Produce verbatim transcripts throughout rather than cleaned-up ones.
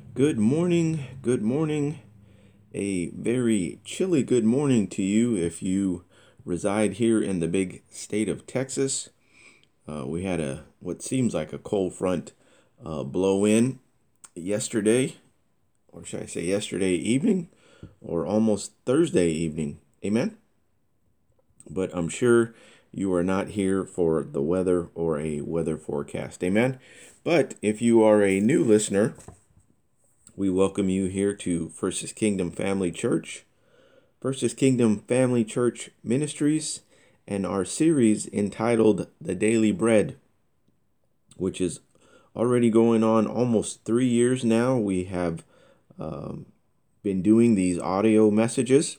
Good morning, good morning. A very chilly good morning to you if you reside here in the big state of Texas. Uh, we had a what seems like a cold front uh, blow in yesterday, or should I say yesterday evening, or almost Thursday evening. Amen. But I'm sure you are not here for the weather or a weather forecast. Amen. But if you are a new listener, we welcome you here to First is Kingdom Family Church, First is Kingdom Family Church Ministries, and our series entitled The Daily Bread, which is already going on almost three years now. We have um, been doing these audio messages.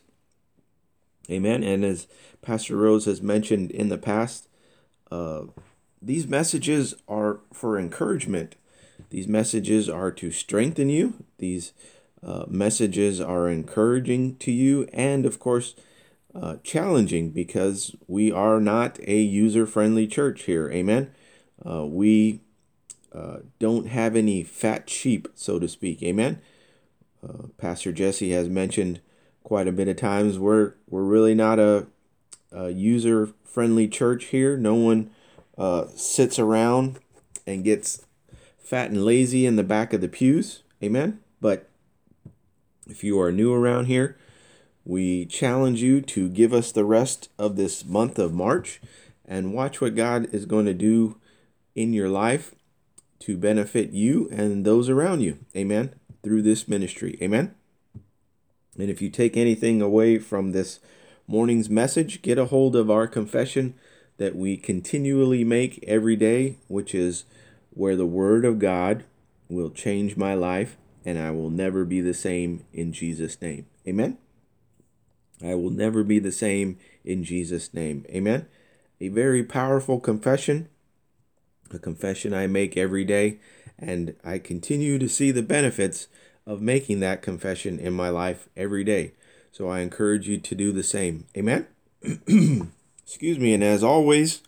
Amen. And as Pastor Rose has mentioned in the past, uh, these messages are for encouragement. These messages are to strengthen you. These uh, messages are encouraging to you and, of course, uh, challenging because we are not a user-friendly church here. Amen. Uh, we uh, don't have any fat sheep, so to speak. Amen. Uh, Pastor Jesse has mentioned quite a bit of times we're, we're really not a, a user-friendly church here. No one uh, sits around and gets fat and lazy in the back of the pews. Amen. But if you are new around here, we challenge you to give us the rest of this month of March and watch what God is going to do in your life to benefit you and those around you. Amen. Through this ministry. Amen. And if you take anything away from this morning's message, get a hold of our confession that we continually make every day, which is where the word of God will change my life and I will never be the same in Jesus' name. Amen. I will never be the same in Jesus' name. Amen. A very powerful confession, a confession I make every day, and I continue to see the benefits of making that confession in my life every day. So I encourage you to do the same. Amen. Excuse me. And as always,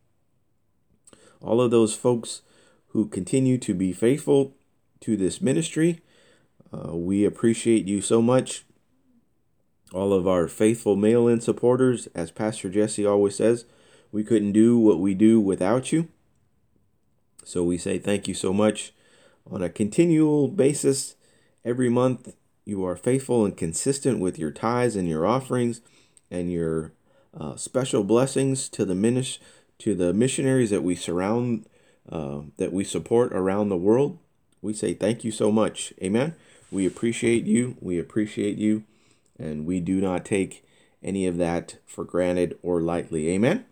all of those folks who continue to be faithful to this ministry, uh, we appreciate you so much. All of our faithful mail-in supporters, as Pastor Jesse always says, we couldn't do what we do without you. So we say thank you so much on a continual basis. Every month, you are faithful and consistent with your tithes and your offerings and your uh, special blessings to the minis- to the missionaries that we surround, uh, that we support around the world. We say thank you so much. Amen. We appreciate you. We appreciate you. And we do not take any of that for granted or lightly. Amen.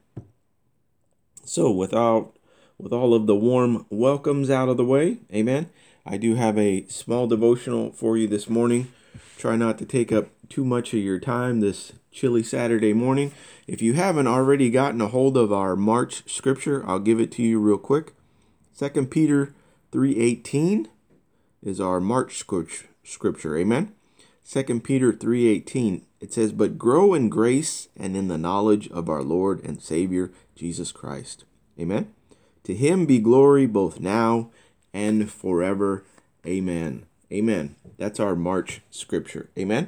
So without with all of the warm welcomes out of the way, amen, I do have a small devotional for you this morning. Try not to take up too much of your time this chilly Saturday morning. If you haven't already gotten a hold of our March scripture, I'll give it to you real quick. Second Peter three eighteen is our March scripture. Amen. Second Peter three eighteen, it says, "But grow in grace and in the knowledge of our Lord and Savior, Jesus Christ." Amen. To him be glory both now and forever. Amen. Amen. That's our March scripture. Amen.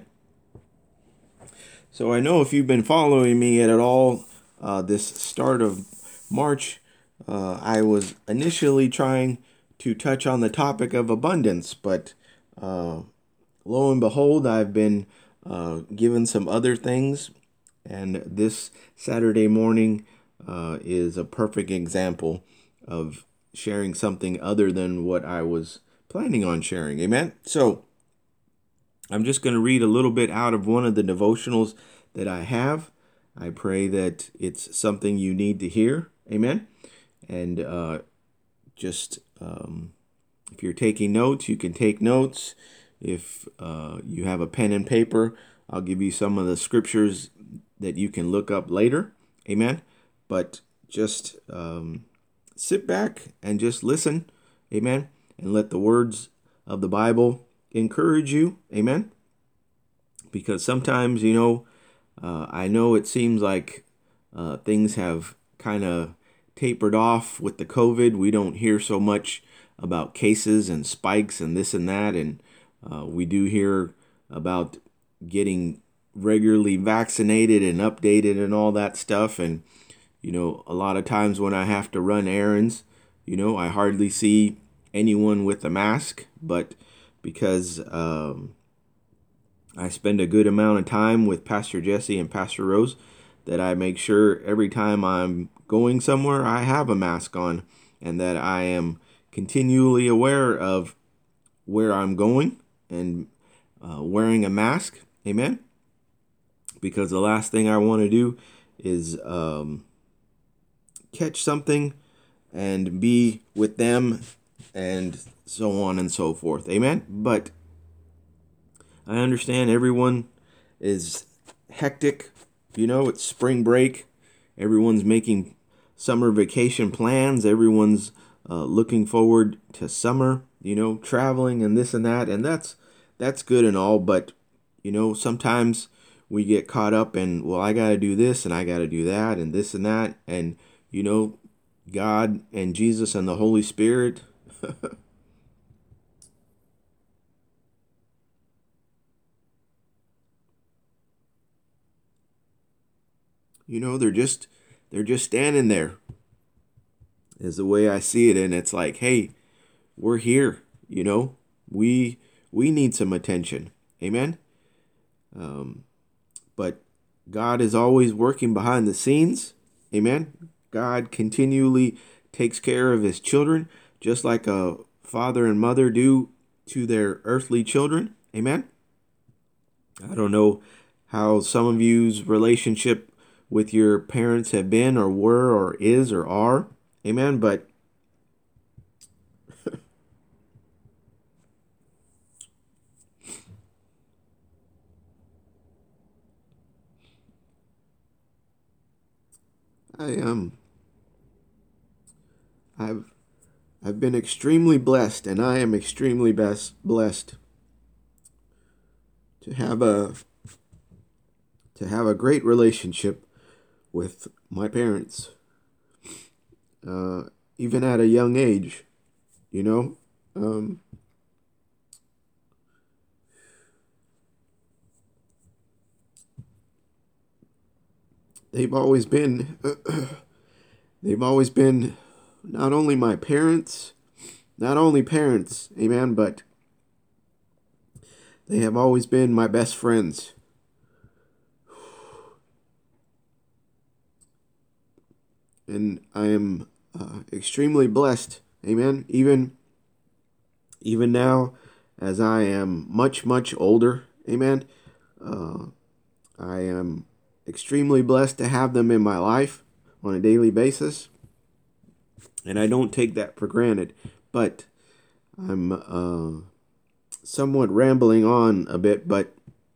So I know if you've been following me at all uh, this start of March, uh, I was initially trying to touch on the topic of abundance, but uh, lo and behold, I've been uh, given some other things, and this Saturday morning uh, is a perfect example of sharing something other than what I was planning on sharing. Amen. So I'm just going to read a little bit out of one of the devotionals that I have. I pray that it's something you need to hear. Amen. And uh, just um, if you're taking notes, you can take notes. If uh, you have a pen and paper, I'll give you some of the scriptures that you can look up later. Amen. But just um, sit back and just listen. Amen. And let the words of the Bible encourage you. Amen. Because sometimes, you know, uh, I know it seems like uh, things have kind of tapered off with the COVID. We don't hear so much about cases and spikes and this and that. And Uh, we do hear about getting regularly vaccinated and updated and all that stuff. And, you know, a lot of times when I have to run errands, you know, I hardly see anyone with a mask. But because um, I spend a good amount of time with Pastor Jesse and Pastor Rose, that I make sure every time I'm going somewhere, I have a mask on, and that I am continually aware of where I'm going and uh, wearing a mask. Amen. Because the last thing I want to do is um, catch something and be with them and so on and so forth. Amen. But I understand everyone is hectic. You know, it's spring break. Everyone's making summer vacation plans. Everyone's uh, looking forward to summer, you know, traveling and this and that. And that's that's good and all. But, you know, sometimes we get caught up in, well, I got to do this and I got to do that and this and that. And, you know, God and Jesus and the Holy Spirit, you know, they're just they're just standing there is the way I see it. And it's like, hey, we're here, you know, we we need some attention. Amen. Um, but God is always working behind the scenes. Amen. God continually takes care of his children, just like a father and mother do to their earthly children. Amen. I don't know how some of you's relationship with your parents have been or were or is or are. Amen. But I um I've I've been extremely blessed, and I am extremely best blessed to have a to have a great relationship with my parents. Uh, even at a young age, you know, um, they've always been they've always been not only my parents, not only parents, amen, but they have always been my best friends. And I am uh, extremely blessed, amen. Even even now, as I am much much older, amen. Uh, I am extremely blessed to have them in my life on a daily basis, and I don't take that for granted. But I'm uh, somewhat rambling on a bit, but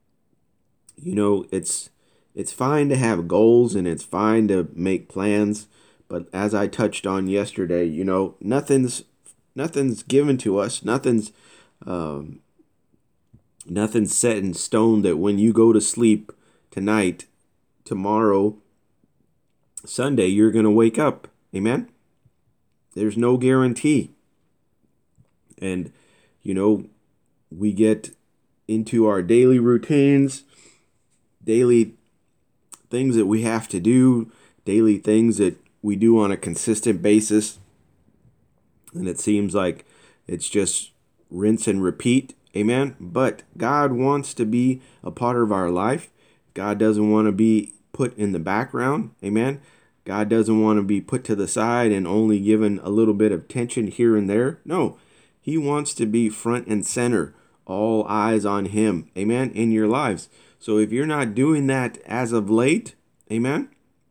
you know, it's it's fine to have goals and it's fine to make plans, but as I touched on yesterday, you know, nothing's nothing's given to us, nothing's um, nothing's set in stone that when you go to sleep tonight, tomorrow, Sunday, you're going to wake up. Amen. There's no guarantee. And you know, we get into our daily routines, daily things that we have to do, daily things that we do on a consistent basis. And it seems like it's just rinse and repeat. Amen. But God wants to be a part of our life. God doesn't want to be put in the background. Amen. God doesn't want to be put to the side and only given a little bit of attention here and there. No, he wants to be front and center, all eyes on him. Amen. In your lives. So if you're not doing that as of late, amen,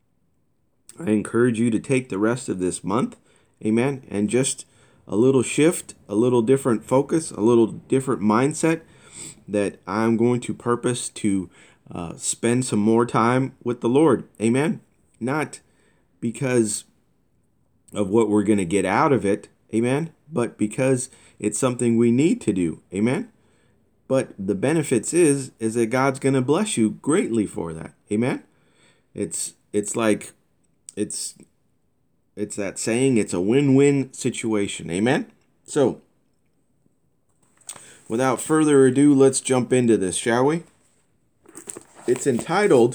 I encourage you to take the rest of this month, amen, and just a little shift, a little different focus, a little different mindset that I'm going to purpose to uh, spend some more time with the Lord. Amen. Not because of what we're going to get out of it. Amen. But because it's something we need to do. Amen. But the benefits is, is that God's going to bless you greatly for that. Amen. It's, it's like, it's, it's that saying, it's a win-win situation. Amen. So without further ado, let's jump into this, shall we? It's entitled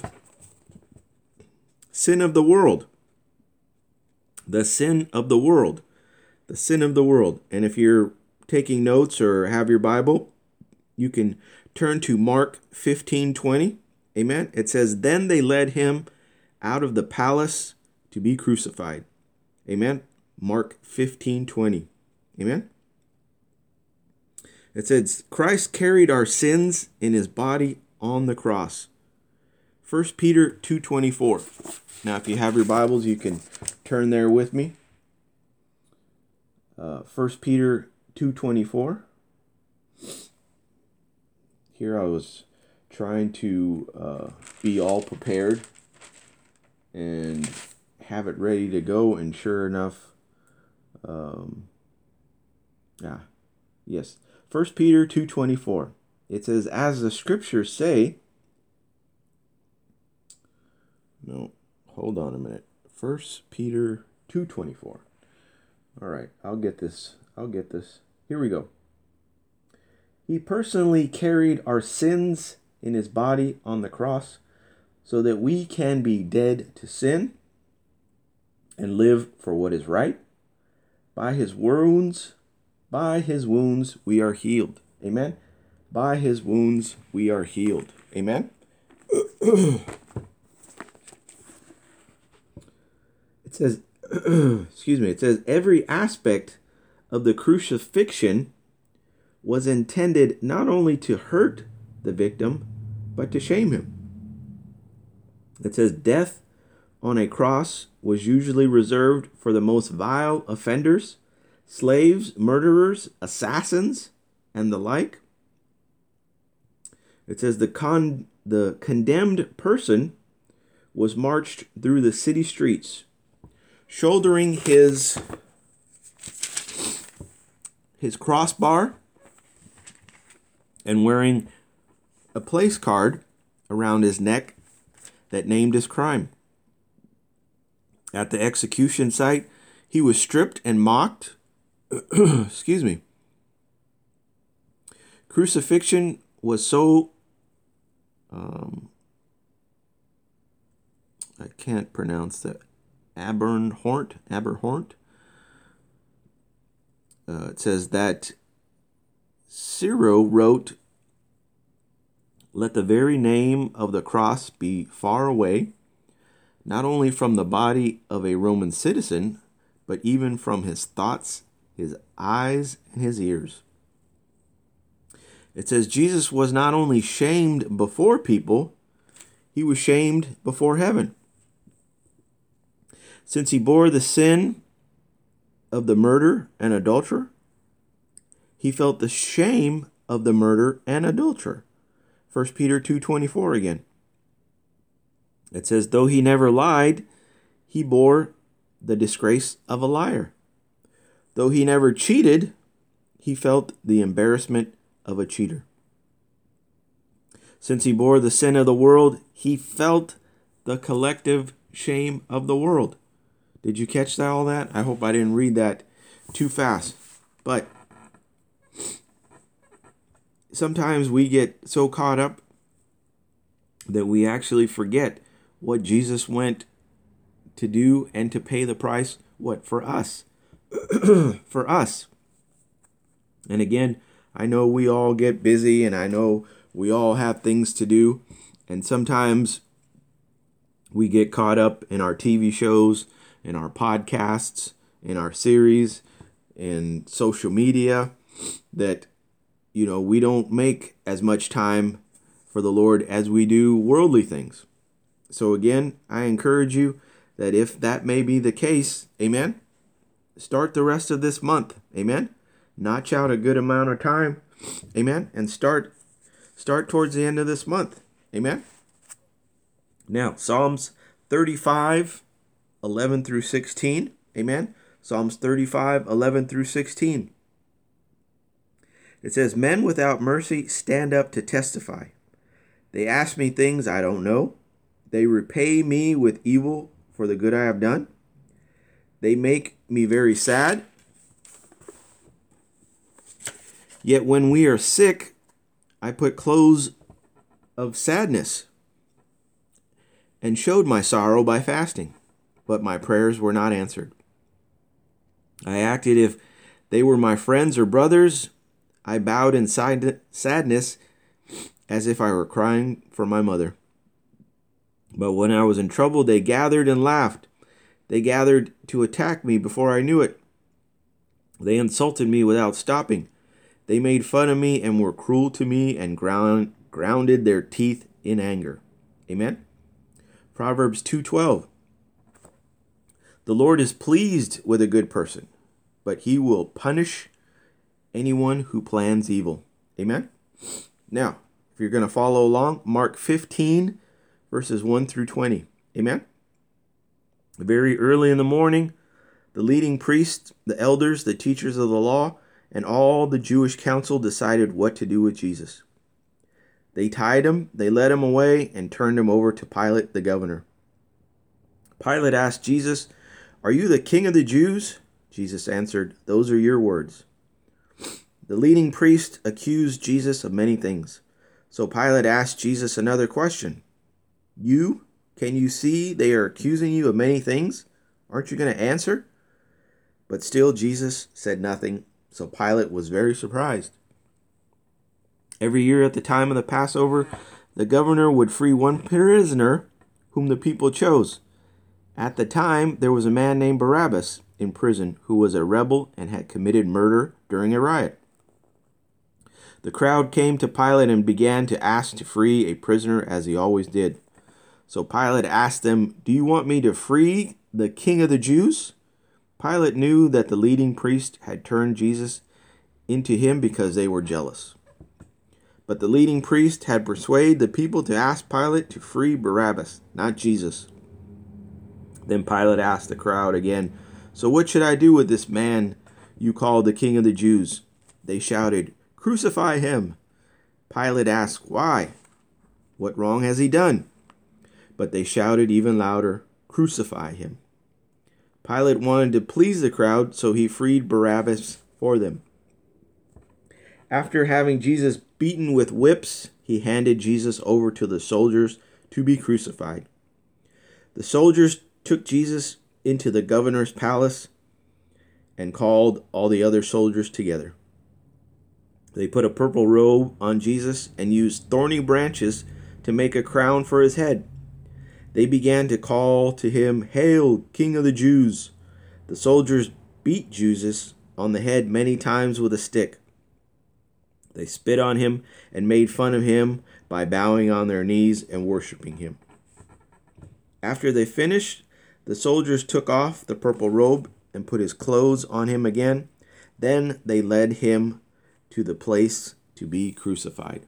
Sin of the World. The Sin of the World. The Sin of the World. And if you're taking notes or have your Bible, you can turn to Mark fifteen twenty. Amen. It says, "Then they led him out of the palace to be crucified." Amen. Mark fifteen twenty. Amen. It says, Christ carried our sins in his body on the cross. First Peter two twenty-four. Now, if you have your Bibles, you can turn there with me. Uh, First Peter two twenty-four. Here I was trying to uh, be all prepared and have it ready to go, and sure enough, um, ah, yes, First Peter two twenty-four. It says, "As the scriptures say," no, hold on a minute. First Peter two twenty-four. All right, I'll get this. I'll get this. Here we go. "He personally carried our sins in his body on the cross so that we can be dead to sin and live for what is right. By his wounds, by his wounds we are healed." Amen. By his wounds we are healed. Amen. It says, excuse me, it says, every aspect of the crucifixion was intended not only to hurt the victim, but to shame him. It says, death on a cross was usually reserved for the most vile offenders, slaves, murderers, assassins, and the like. It says the con the condemned person was marched through the city streets, shouldering his his crossbar and wearing a place card around his neck that named his crime. At the execution site, he was stripped and mocked. Excuse me. Crucifixion was so um, I can't pronounce that. Aberhornt. Aberhornt. Uh, it says that Cicero wrote, "Let the very name of the cross be far away, not only from the body of a Roman citizen, but even from his thoughts, his eyes, and his ears." It says Jesus was not only shamed before people, he was shamed before heaven. Since he bore the sin of the murderer and adulterer, he felt the shame of the murderer and adulterer. First Peter two twenty-four again. It says, though he never lied, he bore the disgrace of a liar. Though he never cheated, he felt the embarrassment of a cheater. Since he bore the sin of the world, he felt the collective shame of the world. Did you catch that, all that? I hope I didn't read that too fast. But sometimes we get so caught up that we actually forget what Jesus went to do and to pay the price, what, for us. For us. And again, I know we all get busy, and I know we all have things to do, and sometimes we get caught up in our T V shows, in our podcasts, in our series, in social media, that, you know, we don't make as much time for the Lord as we do worldly things. So again, I encourage you that if that may be the case, amen, start the rest of this month, amen. Notch out a good amount of time, amen, and start start towards the end of this month, amen. Now, Psalms thirty-five, eleven through sixteen, amen. Psalms thirty-five, eleven through sixteen. It says, men without mercy stand up to testify. They ask me things I don't know. They repay me with evil for the good I have done. They make me very sad. Yet when we are sick, I put clothes of sadness and showed my sorrow by fasting, but my prayers were not answered. I acted if they were my friends or brothers. I bowed in sadness as if I were crying for my mother. But when I was in trouble, they gathered and laughed. They gathered to attack me before I knew it. They insulted me without stopping. They made fun of me and were cruel to me and ground, grounded their teeth in anger. Amen. Proverbs two twelve. The Lord is pleased with a good person, but he will punish anyone who plans evil. Amen. Now, if you're going to follow along, Mark fifteen, verses one through twenty. Amen. Very early in the morning, the leading priests, the elders, the teachers of the law, and all the Jewish council decided what to do with Jesus. They tied him, they led him away, and turned him over to Pilate, the governor. Pilate asked Jesus, "Are you the king of the Jews?" Jesus answered, "Those are your words." The leading priest accused Jesus of many things. So Pilate asked Jesus another question. You, can you see they are accusing you of many things? Aren't you going to answer? But still Jesus said nothing, so Pilate was very surprised. Every year at the time of the Passover, the governor would free one prisoner whom the people chose. At the time, there was a man named Barabbas in prison who was a rebel and had committed murder during a riot. The crowd came to Pilate and began to ask to free a prisoner as he always did. So Pilate asked them, "Do you want me to free the king of the Jews?" Pilate knew that the leading priest had turned Jesus into him because they were jealous. But the leading priest had persuaded the people to ask Pilate to free Barabbas, not Jesus. Then Pilate asked the crowd again, "So what should I do with this man you call the king of the Jews?" They shouted, "Crucify him." Pilate asked, "Why? What wrong has he done?" But they shouted even louder, "Crucify him." Pilate wanted to please the crowd, so he freed Barabbas for them. After having Jesus beaten with whips, he handed Jesus over to the soldiers to be crucified. The soldiers took Jesus into the governor's palace and called all the other soldiers together. They put a purple robe on Jesus and used thorny branches to make a crown for his head. They began to call to him, "Hail, King of the Jews!" The soldiers beat Jesus on the head many times with a stick. They spit on him and made fun of him by bowing on their knees and worshiping him. After they finished, the soldiers took off the purple robe and put his clothes on him again. Then they led him to the place to be crucified.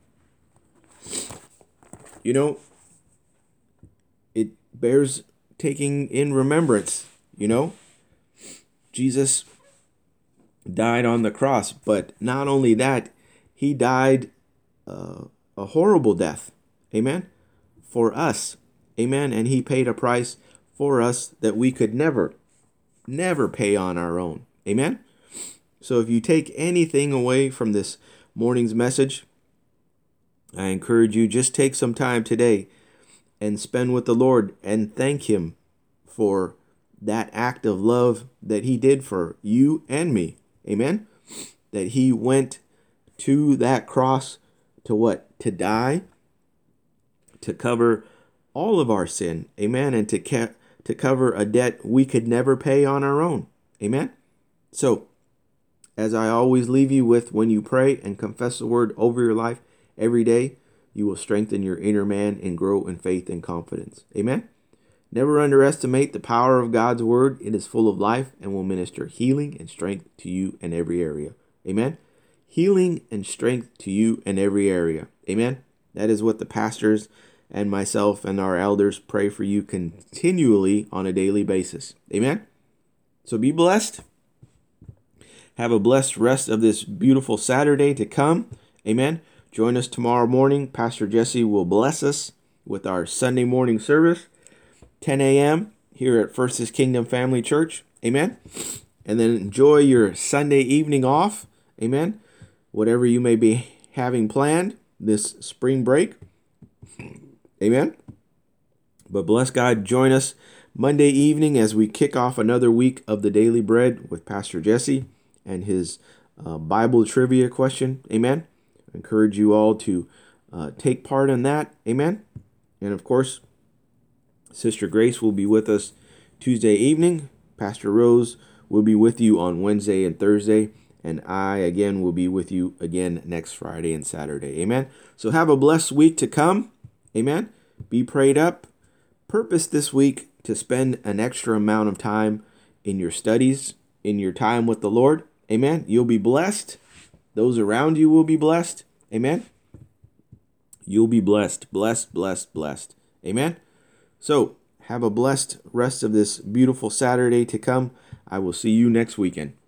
You know, it bears taking in remembrance, you know. Jesus died on the cross, but not only that, he died uh, a horrible death, amen, for us, amen, and he paid a price for us that we could never, never pay on our own, amen. So if you take anything away from this morning's message, I encourage you, just take some time today and spend with the Lord and thank him for that act of love that he did for you and me. Amen. That he went to that cross to what? To die, to cover all of our sin. Amen. And to ca- to cover a debt we could never pay on our own. Amen. So, as I always leave you with, when you pray and confess the word over your life every day, you will strengthen your inner man and grow in faith and confidence. Amen. Never underestimate the power of God's word. It is full of life and will minister healing and strength to you in every area. Amen. Healing and strength to you in every area. Amen. That is what the pastors and myself and our elders pray for you continually on a daily basis. Amen. So be blessed. Have a blessed rest of this beautiful Saturday to come. Amen. Join us tomorrow morning. Pastor Jesse will bless us with our Sunday morning service, ten a.m. here at First is Kingdom Family Church. Amen. And then enjoy your Sunday evening off. Amen. whatever you may be having planned this spring break. Amen. But bless God, join us Monday evening as we kick off another week of the Daily Bread with Pastor Jesse and his uh, Bible trivia question. Amen. I encourage you all to uh, take part in that. Amen. And of course, Sister Grace will be with us Tuesday evening. Pastor Rose will be with you on Wednesday and Thursday. And I, again, will be with you again next Friday and Saturday. Amen. So have a blessed week to come. Amen. Be prayed up. Purpose this week to spend an extra amount of time in your studies, in your time with the Lord. Amen. You'll be blessed. Those around you will be blessed. Amen. You'll be blessed, blessed, blessed, blessed. Amen. So have a blessed rest of this beautiful Saturday to come. I will see you next weekend.